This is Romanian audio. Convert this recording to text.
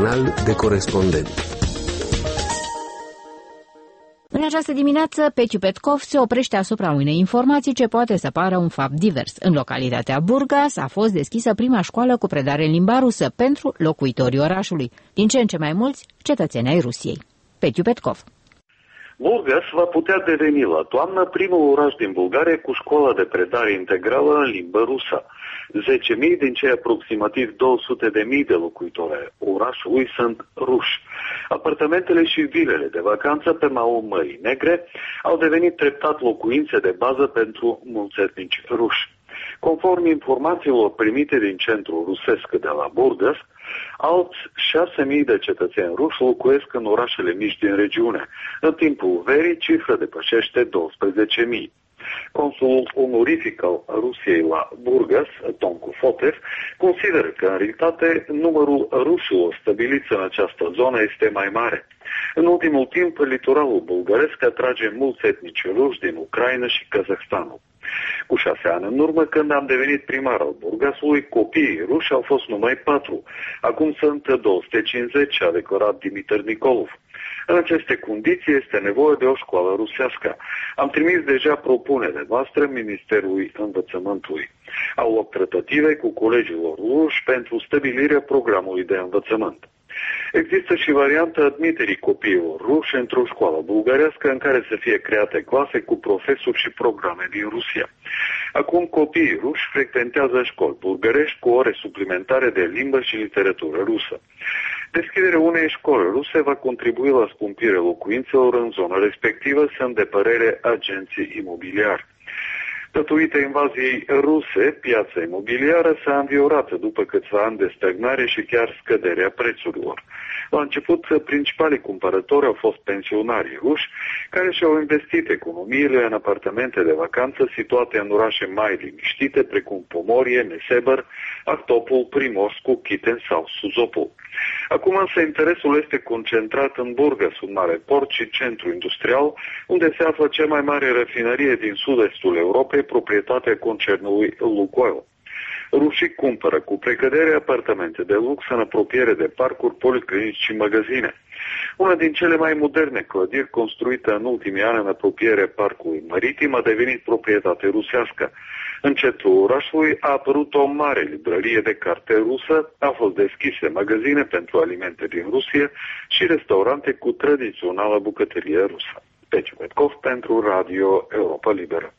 Jurnal de corespondent. În această dimineață, Peciu Petkov se oprește asupra unei informații ce poate să pară un fapt divers. În localitatea Burgas a fost deschisă prima școală cu predare în limba rusă pentru locuitorii orașului, din ce în ce mai mulți cetățeni ai Rusiei. Peciu Petkov. Burgas va putea deveni la toamnă primul oraș din Bulgaria cu școală de predare integrală în limbă rusă. 10.000 din cei aproximativ 200.000 de locuitori ai orașului sunt ruși. Apartamentele și vilele de vacanță pe malul Mării Negre au devenit treptat locuințe de bază pentru mulți etnici ruși. Conform informațiilor primite din centrul rusesc de la Burgas, alți 6.000 de cetățeni ruși locuiesc în orașele mici din regiune. În timpul verii, cifra depășește 12.000. Consulul onorific al Rusiei la Burgas, Toncu Fotev, consideră că în realitate numărul rușilor stabiliți în această zonă este mai mare. În ultimul timp, litoralul bulgaresc atrage mulți etnici ruși din Ucraina și Kazahstanul. Cu 6 ani în urmă, când am devenit primar al Burgasului, copiii ruși au fost numai 4. Acum sunt 250, a declarat Dimitar Nicolov. În aceste condiții este nevoie de o școală rusească. Am trimis deja propunerile noastre Ministerului Învățământului. Au loc tratative cu colegilor ruși pentru stabilirea programului de învățământ. Există și varianta admiterii copiilor ruși într-o școală bulgarească în care să fie create clase cu profesori și programe din Rusia. Acum copiii ruși frecventează școli bulgărești cu ore suplimentare de limbă și literatură rusă. Deschiderea unei școli ruse va contribui la scumpirea locuințelor în zona respectivă, sunt de părere agenții imobiliari. Datorită invaziei ruse, piața imobiliară s-a înviorat după câțiva ani de stagnare și chiar scăderea prețurilor. La început, principalii cumpărători au fost pensionarii ruși, care și-au investit economiile în apartamente de vacanță situate în orașe mai liniștite, precum Pomorie, Neseber, Ahtopol, Primorsku, Chiten sau Suzopol. Acum însă interesul este concentrat în Burgas, un mare port și centru industrial, unde se află cea mai mare rafinărie din sud-estul Europei, proprietatea concernului Lukoil. Rușii cumpără cu precădere apartamente de lux în apropiere de parcuri, policlinici și magazine. Una din cele mai moderne clădiri construită în ultimii ani în apropierea parcului maritim a devenit proprietate rusească. În centrul orașului a apărut o mare librărie de carte rusă, au fost deschise magazine pentru alimente din Rusia și restaurante cu tradițională bucătărie rusă. Peciu Petkov pentru Radio Europa Liberă.